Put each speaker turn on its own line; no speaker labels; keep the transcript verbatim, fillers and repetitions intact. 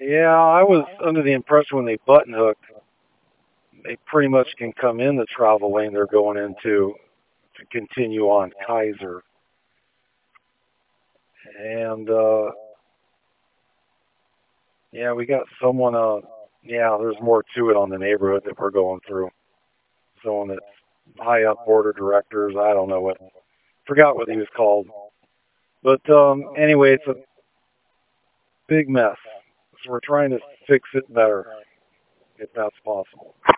Yeah, I was under the impression when they button hooked, they pretty much can come in the travel lane they're going into to continue on Kaiser. And uh yeah, we got someone uh yeah, there's more to it on the neighborhood that we're going through. Someone that's high up board of directors, I don't know what forgot what he was called. But um anyway, it's a big mess. So we're trying to fix it better if that's possible.